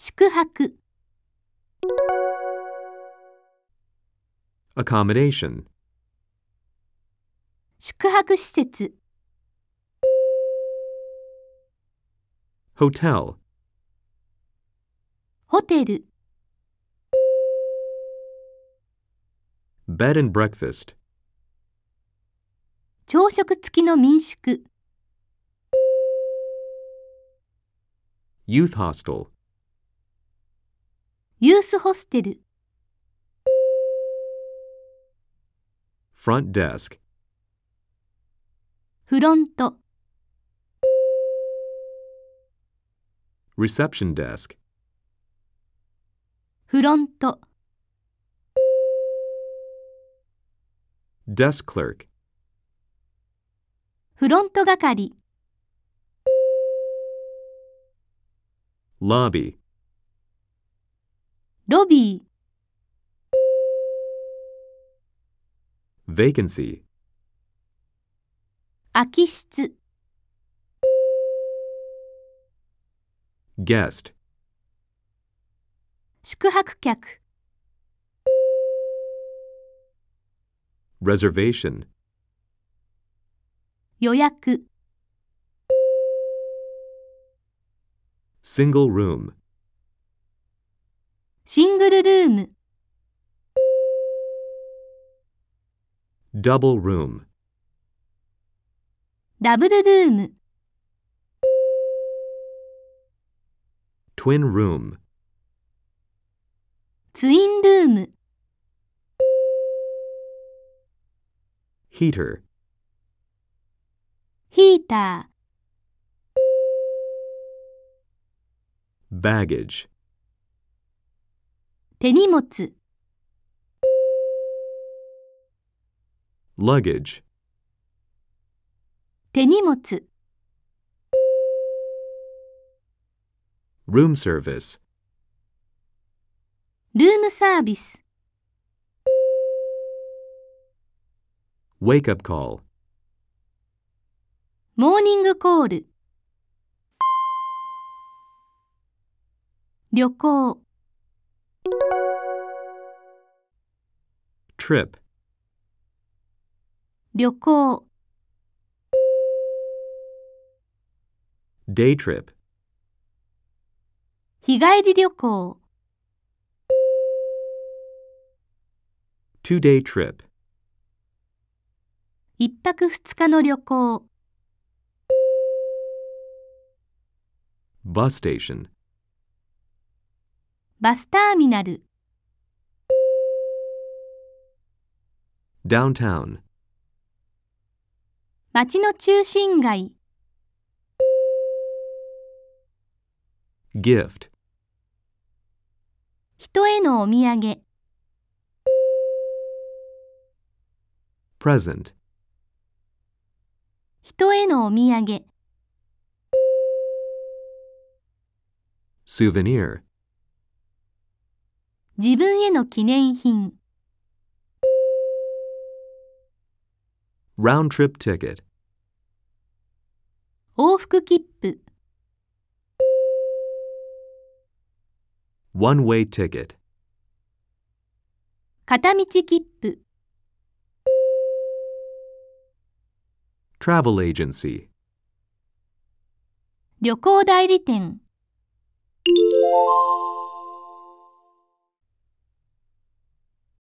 宿泊、 accommodation, 宿泊施設、 hotel, ホテル、 bed and breakfast, 朝食付きの民宿、 youth hostel, ユースホステル、 front desk, フロント、 reception desk, フロント、 desk clerk, フロント係、 lobby, ロビー、 vacancy, 空き室、 guest, 宿泊客、 reservation, 予約、 single room, シングルルーム、 double room, ダブルルーム、 twin room, ツインルーム、 heater, ヒーター、 baggage, 手荷物、 luggage, 手荷物、 room service, ルームサービス、 wake up call, モーニングコール、旅行、 trip, 旅行、 day trip, 日帰り旅行、 2-day trip, 一泊二日の旅行、 bus station, バスターミナル、 downtown, 街の中心街、 gift, 人へのお土産、 present, 人へのお土産、 souvenir, 自分への記念品、 round trip ticket, 往復切符、 one-way ticket, 片道切符、 travel agency. 旅行代理店。